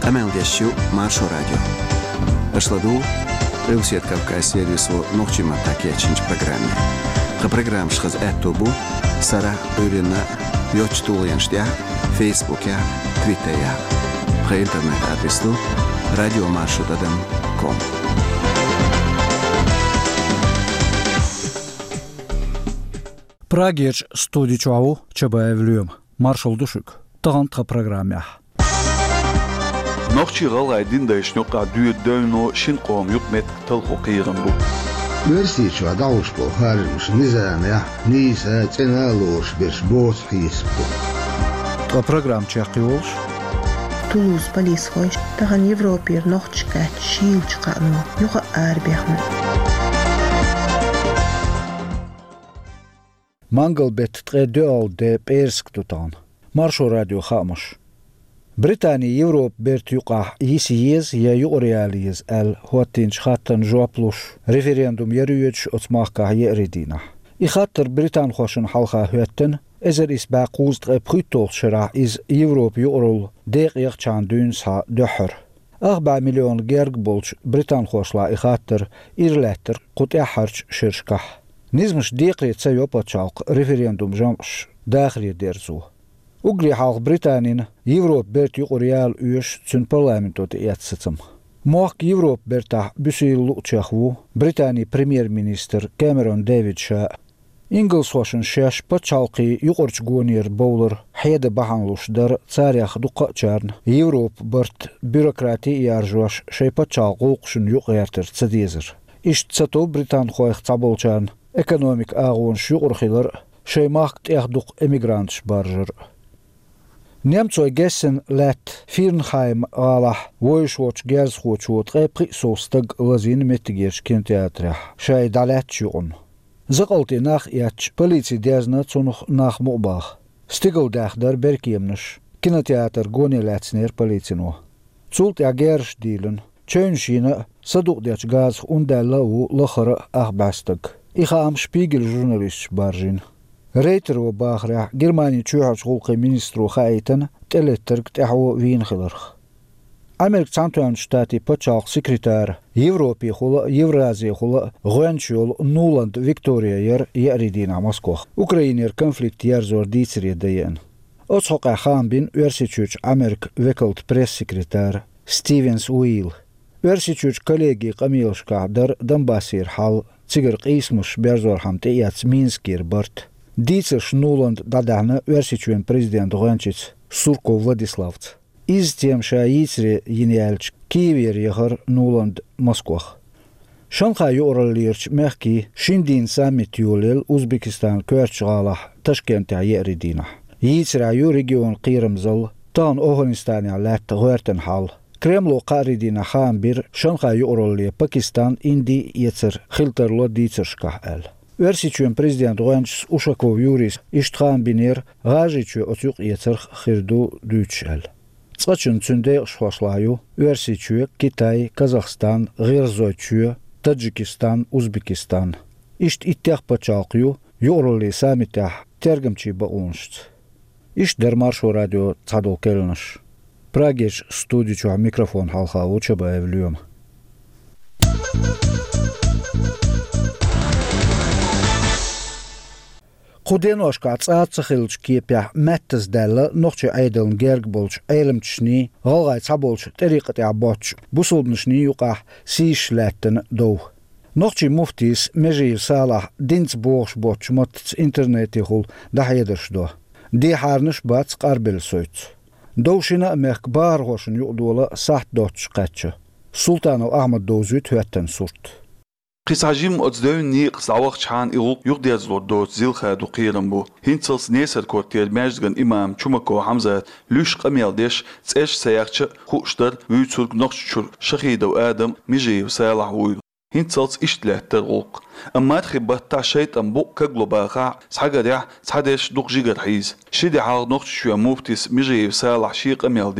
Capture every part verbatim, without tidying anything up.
Амелдешью Маршо радио. Ашладу Ревсет Кавказ сервису Нохчима Такечинч программе. Ха программ шхаз эттобу Сара Урина Йочтулянштя Фейсбуке Твиттере. Ха интернет адресу радио маршо точка ком. Prageç stüdyoçavu çabayevlüyüm. Marshall düşük. Tağantqa programya. Noqchi galaydin da ishnoqa düy dövno shin qom yuqmet talqo qiyran bu. Versiçu adauş bu harmış nizamya nisa tsenaloş bir boz his bu. Ta program çaqiyolş. Toulouse polis hoş. Tahan Evropir noqchqa çilçqanu. Yuqa arbehmi. Mangalbet tredöl de persk tutan. Marshall radio xamış. Britaniya Evropa bert yuqa yisiyiz ya yuqrealiyiz el hotinç xattan jopluş referendum yarıyıç otmaqqa yeridina. İxattır Britan xoşun halqa hüetten ezer isba quzd qytol şira iz Evropa yuqrul deqiq çan dünsa döhür. أربعة مليون جرق بولش بريطان خوشلا إخاطر إيرلاتر قد أحرج شرشكح نزمش ديقري تسيوبا تشالق ريفريندوم جمش داخلي ديرزو أغري حالق بريطانين يوروب بيرت يقريال أيش تسن برلامنتو تياتستم موق يوروب بيرتا بسيل لؤتشاخو بريطاني بريمير مينستر كاميرون ديفيد شاء إنجلس خوشن شاش بتشالقي يقرش جونير بولر حيد بحانلوش در تاريخ دقاء جارن يوروب برت بيروقراتي يارجوش شي بتشالقوقشن يقيرتر تسديزر إش تساتو بريطان خويخ تابولشان ekonomik ağonş yuqurxilar şey maqt yaxduq emigrantş barjır. Nemcoy gessen let Firnheim alah voyşwoç gersxoçot qepqi sostag lazin mettigerş kinteatrah şey dalat yuqun. Zaqalti nax yaç polici dezna tsunuq nax muqbaq. Stigeldagdar berkiemnish kinoteatr gonelatsner policino. Zult ja gersh dielen Tschönschine saduqdiach gaz undella u lakhra ahbastag. Ich am Spiegel Journalist barjin. Reiter و باخرة جرماني تشوع شغل مينسترو خايتن تلترك تحو وين خلرخ. أمريكا سانتوان شتاتي بتشاق سكرتار يوروبي خلا يورازي خلا غوانشول نولاند فيكتوريا ير يأريدينا موسكوخ. أوكرانير كونفليكت يرزور ديتسري ديان. أصحق خام بين ورسيتشوش أمريكا وكلت بريس سكرتار ستيفنس ويل. ورسيتشوش كوليجي قميلشكا در دنباسير حال Cigar qismuš berzorham tejats Minskir bart. Dīcers Nuland dadahna versičujem prezident Rončic Surko Vladislavts. Iztiem šā īcri jinjēlč Kīvier jahar Nuland Moskvah. Šankhā joralirč mehki šindīn samit jūlil Uzbekistan kvērčgālah Taškentā jēridīna. Īcrā jū region qīramzal tān Ohonistānā lēt Rörtenhal. Kremlo qaridina xan bir Šankhā joralli Pakistan indi yecer xilterlo dīcerškah el. Versičujem prezident Rončic Ušakov jūris ištxan binir gāžiču otyuq yecer xirdu dūč el. Tsqačun tsundey xvaşlaju versiču Kitay, Kazahstan, G'irzoyçu, Tadjikistan, Uzbekistan. İşt ittiyaq paçalqyu joralli samitah tergimçi baqunşt. İşt der Marshall radio tsadol kelnish. Prageç stüdyoçu mikrofon halqa uçaba evlüyüm. Qudenoşka tsatsaxilç kipya mettes della noqçı aydeln gergbolç eylemçni qalğay sabolç teriqat yaboç busulnışni yuqa sişlatten do. Noqçı muftis Mejir Salah dins boğş boç mat interneti hul dahyedirşdo. Di harnış bats qarbel soyt. Dovşina mekbar hoşun yuqdola saht doç qaçı. Sultanov Ahmed Dozut hüetten surt. قصاجيم أتزدوني قصاوق شان إغوق يقدر دوت زيلخا دقيرن بو هنتلس نيسر كوتير ماجدغن إمام چومكو حمزة لوش قميل ديش تساش سياقش خوشتر ويتسولك نقششور شخيدو آدم ميجي وسالح ويل هنتلس إشتلاه ترغوق أما تخبت تا شيطان بو كقلو باقع سحقا ديح سحدش دوق جيغر حيز شدي حاق نقششو موفتيس ميجي وسالح شي قميل دين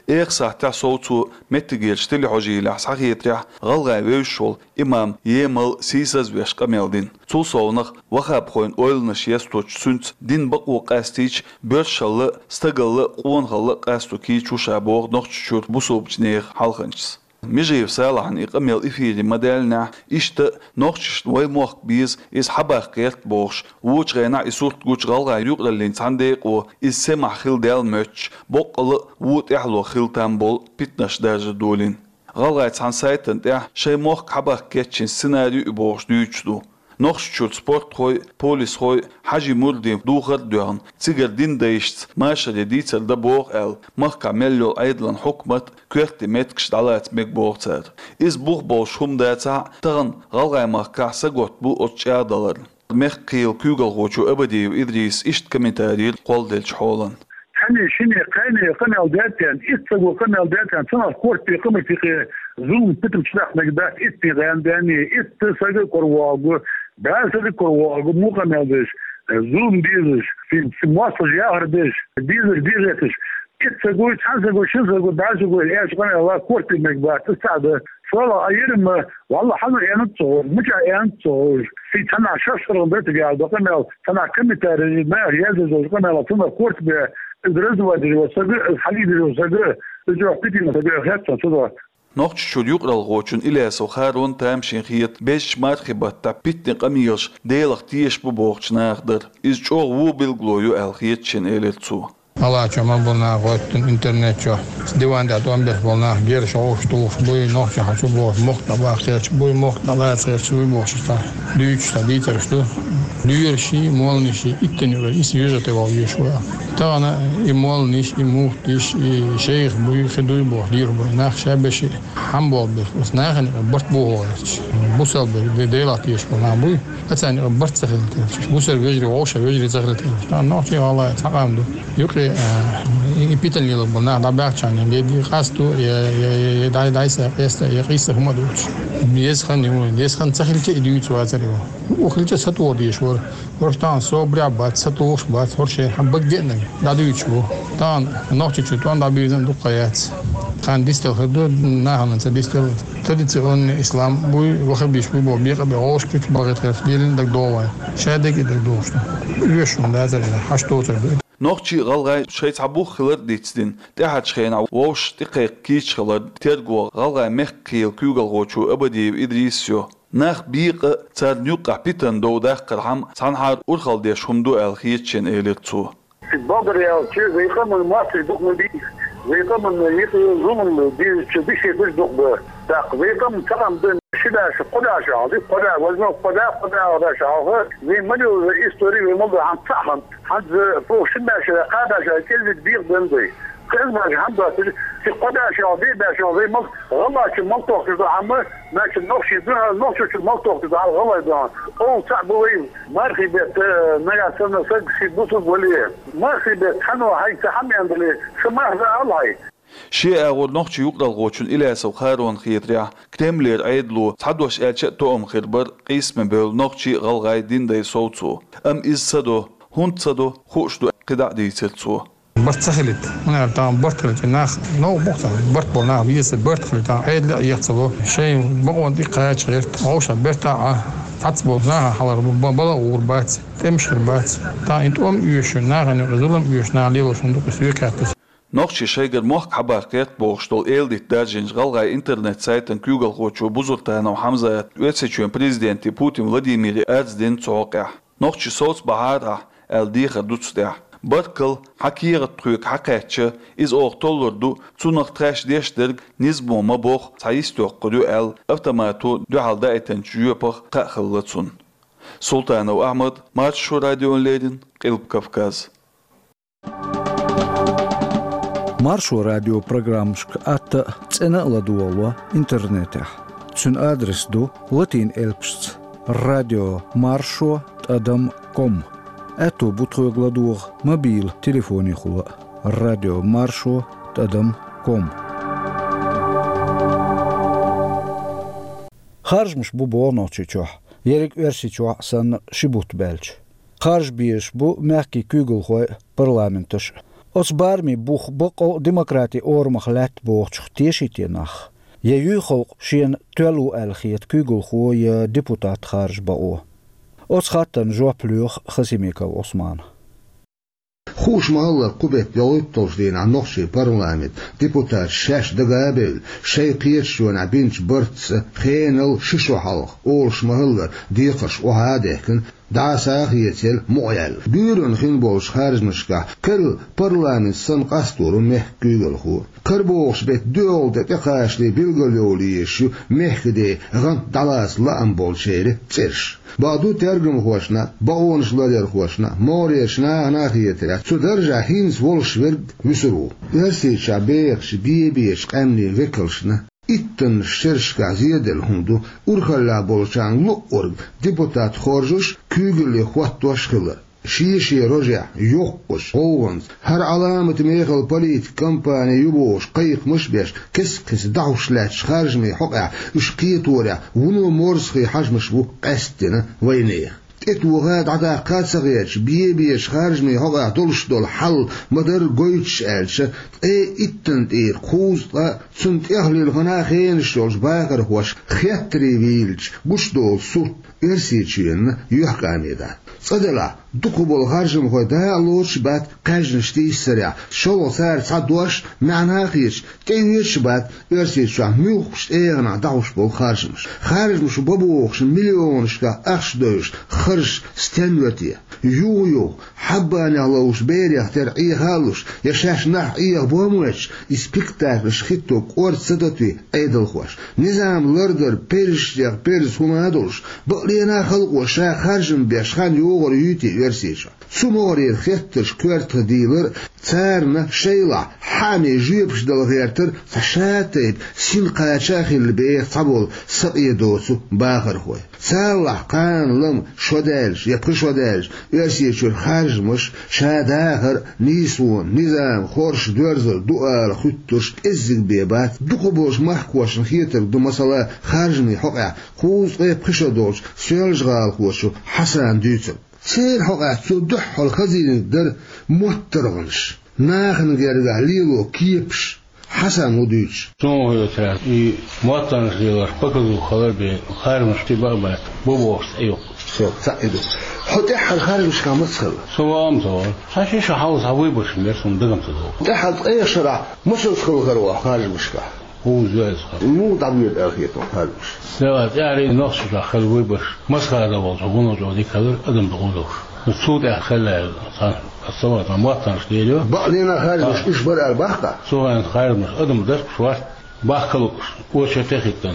إيق ساعتا صوتو متجيرش تلي حجيلة صحيتريح غلغا ويشول إمام يمل سيساز ويش قميلدين تو صونق وخاب خوين أولنش يستوش سنت دين بقو قاستيج برشل استقل قون غل قاستو كي تشوشا بوغ نوخشور بوسوبش نيغ حالخنجس مجيب سالحن إقامل إفيري مدالنا إشت نوخش ويموخ بيز إس حباخ قيرت بوغش ووش غينا إسورت قوش غالغا يوغ للين تانديق و إس سمع خيل دال مچ بوغل ووت إحلو خيل تنبول بيتناش درجة دولين غالغا تان سايتن تيح شي موخ حباخ قيرتشين سيناريو بوغش ديوچدو نوخشور سبورت خوي بوليس خوي حاجي مردي دوغر دوغن تيجر دين دايشت ماشا ديتر دا بوغ ال مخكا مليو ايدلن حكمت كويرتي متكش دالات ميك بوغ تار إز بوغ بوش هم داتا تغن غالغاي مخكا ساقوت بو اتشا دالر مخ قيل كوغل غوچو ابدي و إدريس إشت كمنتارير قول دلش حولن حني شني قاني قناو داتان إستغو قناو داتان تنال كورتي قمي في زوم بتم شلاح مقدات إستي غانداني إستساقو كرواغو بعد ذلك هو موقع نادش زوم ديزش في في مواصل جاهر ديش ديزش ديزش إتساقوي تحسقوي شنساقوي بعشقوي إيش قناة الله كورتي مقبات تستعد فلا أيرم والله حضر ينتصور مش ينتصور في تنع شاشر بيت قاعد وقناة تنع كم تاريخ ما يزوج قناة تنع كورت بدرزوا دي وسجى الحليب وسجى رجع بيتي مسجى خاتم صدق نوخشور يقرأ الغوچون إلى سوخارون تامشين خيط بيش مارخبات تابيتن قميوش ديلخ تيش ببوغش ناخدر إز جو وو بالغلويو الخيطشين إليتسو الله چما بولنا غوتن انترنت چو ديوان دا دوام ده بولنا غير شوش توف بوي نوخش حچو بو مخت باختر بوي مخت لا ترچ بوي مخشتا ليچ تا ديترشتو ليرشي مولنشي اتنيو إس يوزته وايشوا تانا يمولنش يموختش شيخ بوي خدوي بو دير بو ناخ شابش حمبول بس ناخن برت بو بوسل بديلاتيش بنا بوي اتاني برت سهلت بوسل ويجري ووش ويجري زغلت نوخي والله تقامدو يقري يبيتن لي بنا دابعچان يدي خاستو يا داي داي سيست يقيس هم دوش يسخن يسخن سهلت يديو وازريو وخلت سطور ديشور ورتان صبر بات سطوش بات ورشي حبك جنا دادويچو تان نوخي چتون دابيزن دقيات كان ديستل خدو ناهن ديستل تراديسيون اسلام بوي وخبيش بو بيق بوش كت باغت خفيلن دك دووا شادك دك دوش يشون دازر حشتوتر نوخشي غالغاي شيت حبوخ خلر ديتسدين تحت شخينا ووش دقيق كيش خلر تيرغو غالغاي مخكيل كوغل غوچو ابدي إدريسيو ناخ بيق تار نيوقع بيتن دو داخ قرحم سانحار أرخل ديش همدو الخيتشن إليتسو البابر يا تشير ويقام المصري دوك من دي ويقام يقام زوم دي تشبيشي بش دوك داق ويقام تقام دين شداش قداش عادي قدا وزنه قدا قدا قداش عاوه زي مدو إستوري ومدو عن صحن حد فوق شداش قاداش كل كبير بندي كلمة الحمد لله في قداش عادي باش عادي مل غلا شو منطق كذا عمر ماشي نوشي ده نوشي شو منطق كذا غلا ده أو تعبوين مارخي بيت نجا سنة سج في بوسط وليه مارخي بيت حنو هاي تحمي عندلي سماه ذا الله شيء أقول نخشي يقرأ الغوچون إلى سوخارون خيطريا كتملير عيدلو تحدوش ألشأ توم خربر قيسم بيل نخشي غلغاي دين داي صوتو أم إز صدو هون صدو خوشدو قدع دي تلتو برت سهلت أنا تام برت خلت الناخ نو بوقت برت بولنا بيس برت خلت عيد لا يحصلوا شيء بقون دي قاعد غير عوشة برت ع حتى بولنا حلر بلا وربات تمشي ربات تا أنت أم يوشنا غني رزلهم يوشنا ليلو صندوق سويكات نوخشي شيغر موخ حباقيت بوغشتول إلديت دارجينج غالغاي إنترنت سايتن كوغل غوچو بوزرتانا وحمزة ويتسيچوين بريزيدنتي بوتين فلاديمير أرزدين توقع نوخشي صوت بهارا الديخر دوتستيح بركل حكيرة تروك حكايتش إز أوغ تولردو تونق تراش ديشترغ نزبو مبوخ سايستو قدو أل أفتماتو دو حالدا إتن جيوبر قاخلتسون سلطان وأحمد مارشو راديون ليدن قلب كفكاز Маршо радио программшк атта цена ладуалва интернетах. Цун адрес ду латин элпшц радио маршо адам ком. Эту бутхой гладуах мобил телефоне хула радио маршо адам ком. Харжмш бу боночи чох. Ерик верси чох сан шибут белч. Харж биеш бу мягкий кюгл хой парламенташ. أصبارمي بوخ بقو ديمقراطي أورمخ لات بوخ تشختيشيتي نخ يا خلق شين تولو الخيت كيغل خو يا ديبوتات خارج باو أصخاتن جو بلوخ خسيميكا عثمان خوش مالله قبت يويتوش دين عن نخشي برلامت ديبوتات شاش دقابل شي قيرشون عبينش برتس خينل ششو حلق أولش مهلر ديقش وهادهكن دعساخ يتل مغيل بيرون خين بولش خارج مشكا كل برلامت سن قاستور مح كيغل خو كربوش بيت دول ده تقاش لي بيلغلولي يشو مح كده غن دلاس لأم بولشيري ترش بعدو ترجم خوشنا باونش لادر خوشنا موريشنا هناخيتلا سو درجة هينز ولش ورد وسرو يرسي شابيخش بيبيش قمني وكلشنا itten شرشكا زيادل هندو ورخلا بولشان لؤرگ ديبوتات خورجوش كيغلي خواتوش خلر شيشي رجع يوقش قوانز هر علامة ميخل بوليت كمباني يبوش قيق مشبش كس كس دعوش لاتش خارجمي حقع اشقيتورع ونو مورسخي حجمش بو قستنا وينيه اتوغاد عدا قاد سغيتش بيبيش خارجمي حقع دولش دول حل مدر قويتش الش اي اتن اير خوز سنت اهلي الغنا خينش دولش باقر هوش خياتري ويلش بوش دول سوت ارسيتشين يحقاني دا صدلا دقبول خارجم خو دا لوش بات قاجنشتي سريع شلو سار صدوش معناها خيش تيويش بات ارسيتش ميوخش ايغنا داوش بول خارجمش خارجمش بابوخش مليونشكا اخش دوش خرج ستنوتي يو يو حباني علوش بيريخ ترعي هالوش يشاش نح ايه بوموش اسبيكتاكلش خيتو قورت صدتي ايدل خوش نظام لردر بيرشتيغ بيرس همادوش بقلينا خلق وشا خارجم بيشخان يوغر يوتي ورسيشا سموري خيتش كورت ديلر تارنا شيلا حامي جيبش دل غيرتر فشاتيب سين قاچاخي البيخ صبول سقي دوسو باخر خوي سالح قان لم شودالش يبقى شودالش ورسيشو خارجمش شاداخر نيسون نظام خورش دورزل دوار خيتش ازق بيبات دقبوش محكوش نخيتر دو مسألة خارجمي حقع خوز غيب خشدوش سيالش غال خوشو حسن ديتر سير حقا تدح الخزين در مترغنش ناخن جرجع ليلو كيبش حسن وديش سو يترى اي موطن خيار بكرو خبر بي خارج تبقى بوبوس ايو سو سايدو حتى الخارج مش كان مسخل سو ام تو حاشي شو حاوز هوي باش نرسم دغم تدو ده حد اي شرع مش مسخل غروا خارج مش كان هو زايد مو طبيعي اخيته خارج لا يعني نقص داخل وي باش مسخل هذا والله بونو جودي كذا ادم بقولوش الصوت داخل الصوت موطن ستيريو بعدين خارج مش ايش بر البحقه سو خارج مش ادم درك شوار باخلو وش تخيتن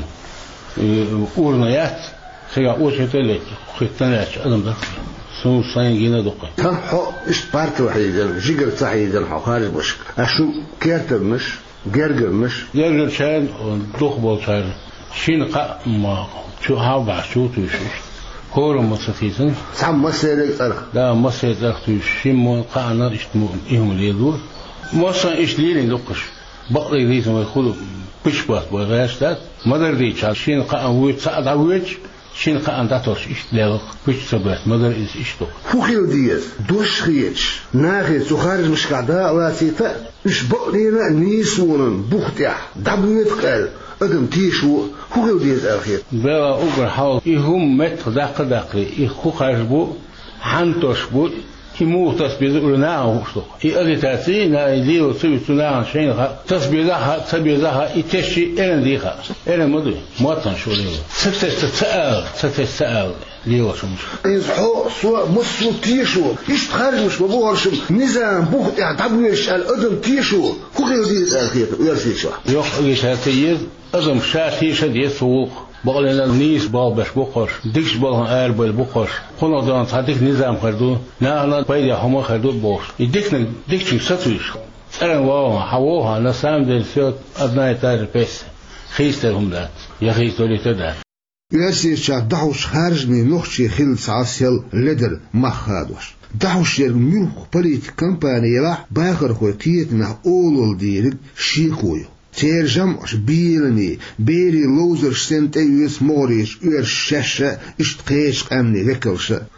اورنيات سيا وش تلك خيتناش ادم درك سو ساين جينا دقه كم حق ايش بارت وحيد جيجر صحيح الحق خارج مش اشو كيرتر مش جرجر مش جرجر شان دوخ بول شان شين قا ما شو هاو شو توش كورو مستفيزن سام مسيرك صرخ لا مسيرك صرخ شين مو قانا اشتمو ايهم ليدور موصا ايش ليلين دقش بقري ليزم ما يخلو بشبات بغاشتات مدر دي شين قا ويت سعد عويج شين قا داتوش ايش لاق بش سبات مدر ايش ايش دق فوخيل ديز دوش خيتش ناخي سو خارج مش قادا ولا سيتا ايش بقرينا نيسون بوختيا دبويت قال ادم تيشو هو ديز اخير بلا اوغر حاول يهم مت دق دق يخو خرجبو حنتوش بو يموت تسبيزنا وشو يقدر تاسي نا يديو سوي سنا شين تسبيزها تسبيزها يتشي إلى ديها إلى مدري موطن شو ليه ستستسأل ستستسأل ليه شو مش يصحوا سوا مسوا تيشو إيش تخرج مش ببورش نظام بوخ يعتبرش الأدم تيشو هو غير ديز أخير ويرسي شو يخ يشاتيز أدم شاتي شديد سوق بقولنا نيس بابش بقش ديش بالها أربل بقش خنا دان صدق نظام خردو نه أنا بايد هم خردو باش يديكنا ديكشين ستويش أنا واو حووها نسام دلسيات أبناء تار بس خيستهم ذات يا خيستولي تدار ياسير شا دعوش خارج من نخشي خل سعسيل لدر مخادوش دعوش يرميوخ بليت كمباني راح باخر خوي قيتنا أولول ديرك شيخويو ترجم اش بيلني بيري لوزر سنت ايوس موريش ور ششه اشتقيش امني وكلش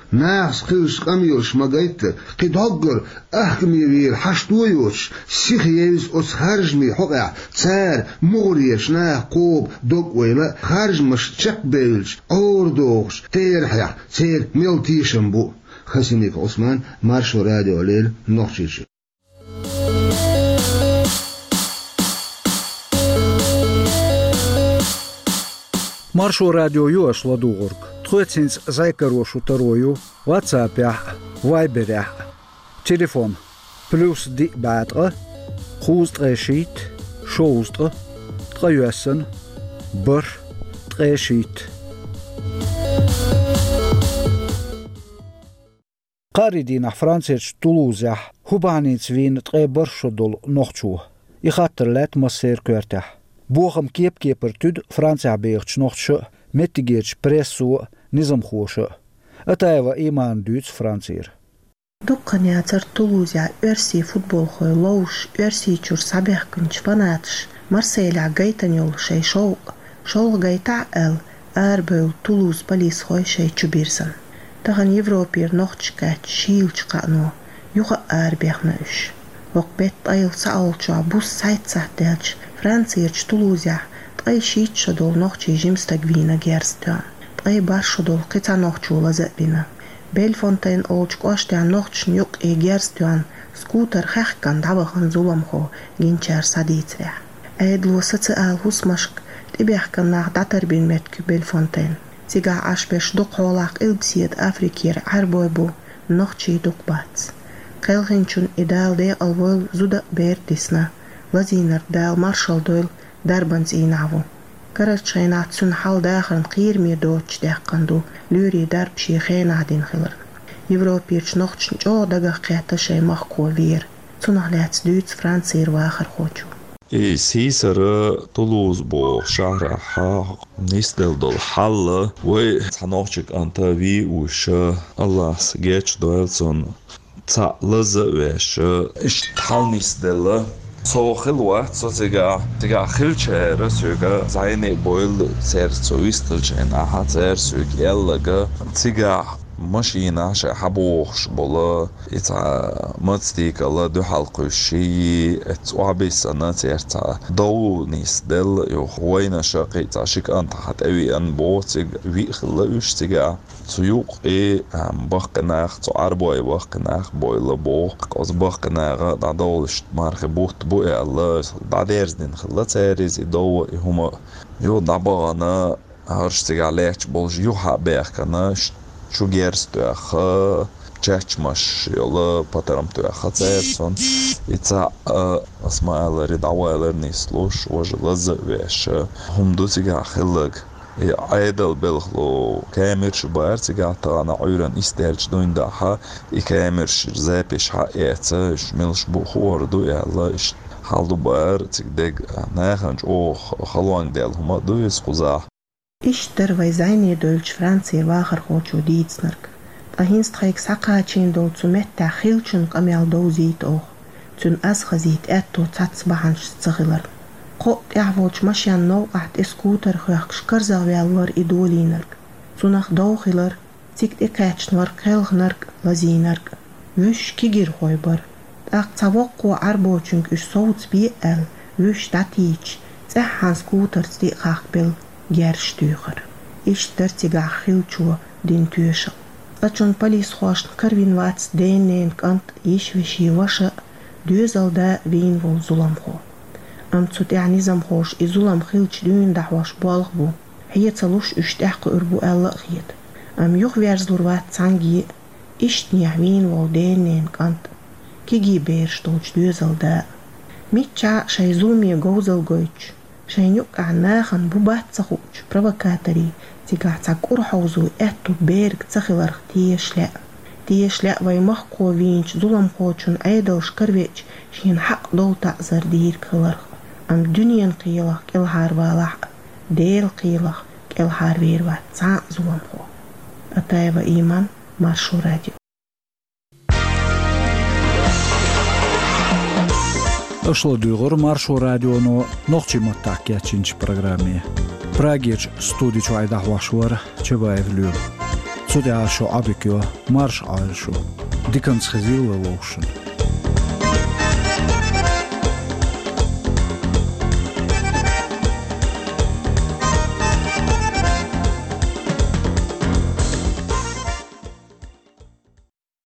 ناس قيش قميوش مقايت قد هقر أحكمي وير حشتويوش سيخيز أس خارجمي حقع تسار مغريش نا قوب دوك ويلا خارج مش تشك بيلش أور دوغش تير حيح تير ملتيشن بو خسينيك عثمان مارشو راديو ليل نوخشيش Маршу радио Юаш Ладугург. Тхуэцинс зайкарошу тарою. Ватсапях. Вайберях. Телефон. Плюс ди бадра. Хуст решит. Шоустра. Траюэсэн. Бр. Трешит. قاردين فرانسيش تولوزح هوبانيتس وين تغيبر شدول نوخشو يخاطرلات مسير كورتح بوخم كيب كيبر تود فرانسيا بيغتش نوخشو متيجيتش بريسو نظام خوشو اتايوا ايمان دوتس فرانسير دقنياتر تولوزيا ارسي فوتبول خوي لوش ارسي چور سابيخ كنش فناتش مرسيليا غيتانيول شي شو شول غيتا ال اربل تولوز بليس خوي شي چوبيرسن تغن يوروبير نوخشكات شيلچقانو يوغا اربيخناش وقبت ايل ساولچا بوس سايت ساتلچ فرانسيرچ تولوزيا طاي شيت شدول نوخشي جيمستاغوينا گيرستان طاي بار شدول قطع نوخشو لزبينا بيلفونتين اولچ قوشتان نوخش نيوق اي گيرستان سكوتر خخكان دابخن زولمخو گينچار ساديتريا ايدلو ساتسال هوسمشك تبيحكن ناخ داتربين متك بيلفونتين تيجا عشبش دوق هولاق إلبسيد أفريكير عربويبو نوخشي دوق باتس قيلغنشون إدال دي الويل زودا بير ديسنا لزينر دال مارشال دويل دربنز إيناوو كرتشينات سن حال داخل قير مير دوتش داقندو لوري درب شي خينا دين خلر يوروبيرش نوخش جو دقا قياتا شي مخكو وير سنهلات دوتس فرانسير واخر خوچو سيسر طولوز بو شهرها نيستل دول حل و تنوخشك انت وي وش الله سجيتش دويلسون تا لز وش اش تحل نيستل سو خلوة سو تيجا تيجا خلچه سوگا زايني بويل سير سويستل جنا هاتر سوگ يلغا تيجا ماشينا شا حبوخش بولا إتا متستيك الله دو حلقو شي اتوابي سنة تيرتا دو نيس دل يو خوينا شاقي تاشيك انت حت اوي ان بو تيگ وي خلوش تيگا تيوق اي بخناخ تو عربوي بخناخ بويلا بو قوز بخناخ دا دولش مارخ بوت بو اي الله دا ديرزدين خلا تيريز دو هما يو دابانا هرش تيگا ليش بولج يو حابيخنا شو گرستوخ چچمش یلا پاترم تو خاطرسون ایتا اسماعیل ریداویلر نیستلوش وج لزویش هم دو تیگه خلق ایدل بلخلو کامرش بایر تیگه تا انا عیران استرچ دوین داها ای کامرش زیپش حیاتش میلش بو خوردو یلا اش حالدو بایر تیگه نخنج او خلوان دل هما دویس خوزا إشتر ويزايني دولش فرانسي واخر خوچو ديتسنرك أهينست خيك ساقاتشين دول تسمتا خيلچن قميال دوزيت أوخ تن أز خزيت أتو تاتس بحنش تسغلر قوت يعفوش ماشيان نوقعت اسكوتر خيخش كرزا ويالور إدولينرك تنخ دوخلر تيكت إكاتشنور خيلغنرك لزينرك وش كيجير خويبر تاق تاوقو عربوچنك اش صوت بيقل وش داتيش تحان سكوتر تيقاق بل gerstücher. Ich dertiga khilchua din tüsha. Achon palis khosh karvin wats denen kant ich wishi washa düzel da wien wo zulam kho. Am tsut yani zam khosh izulam khilch dün da wash balg bu. Hiya tsalush ushtaq urbu alla khiyat. Am yukh verzlur wat sangi ich ni wien wo denen kant. Kigi ber stolch düzel da. Mitcha shayzumi gozel goich. شينيوك عناخن بوبات تخوش بروكاتري تيقع تاكور حوزو اتو بيرك تخلر تيش لا تيش لا ويمخقو وينش ظلم خوشن ايدوش كرويش شين حق دول تأزر دير كلر ام دنيا قيلة كالهار والح دير قيلة كالهار ويروات سان ظلم خو اتايبا ايمان مارشو راديو Ошло дюгор маршу радионо нохчима такячинч программе. Прагич студичу айдахвашвар чебаев люр. صدع شو عبك يو مارش عال شو دي كان سخزيل ولوشن